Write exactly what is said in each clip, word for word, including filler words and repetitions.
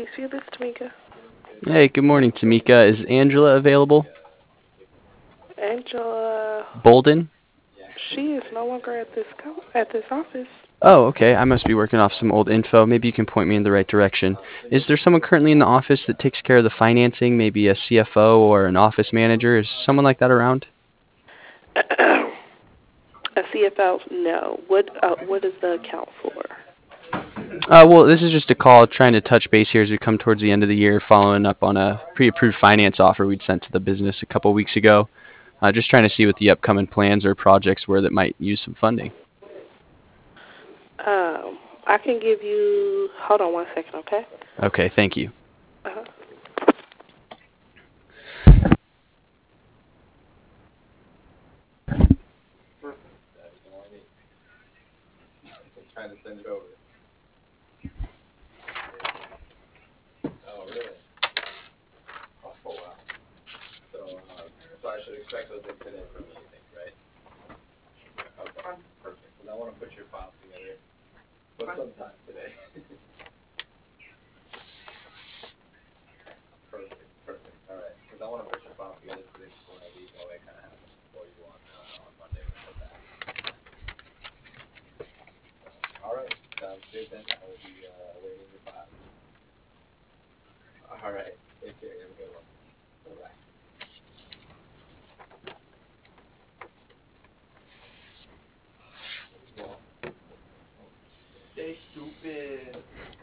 Please view this, Tamika. Hey, good morning, Tamika. Is Angela available? Angela, Bolden? she is no longer at this co- at this office. Oh, okay. I must be working off some old info. Maybe you can point me in the right direction. Is there someone currently in the office that takes care of the financing, maybe a C F O or an office manager? Is someone like that around? A C F O? No. What uh, what is the account for? Uh, well, this is just a call trying to touch base here as we come towards the end of the year, following up on a pre-approved finance offer we'd sent to the business a couple weeks ago. Uh, just trying to see what the upcoming plans or projects were that might use some funding. Um, I can give you. Hold on one second, okay? Okay, thank you. Uh-huh. Stay stupid.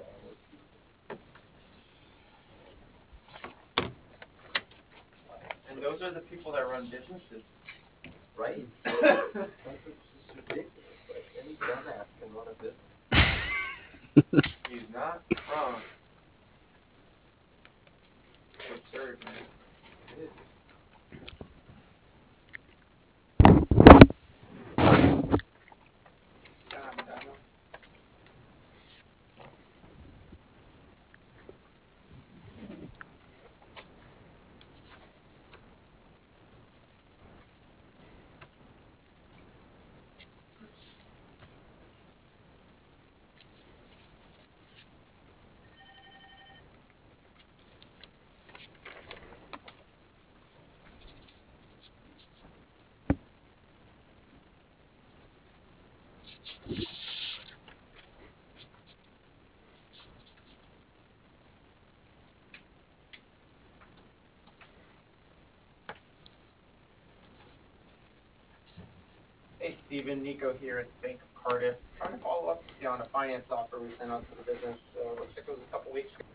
And those are the people that run businesses. Right? That's just ridiculous. Like, any dumbass can run a business. He's not wrong. It's absurd, man. It is. God, Dino. Hey, Stephen, Nico here at the Bank of Cardiff. Trying to follow up with you on a finance offer we sent out to the business. Uh, looks like it was a couple weeks ago.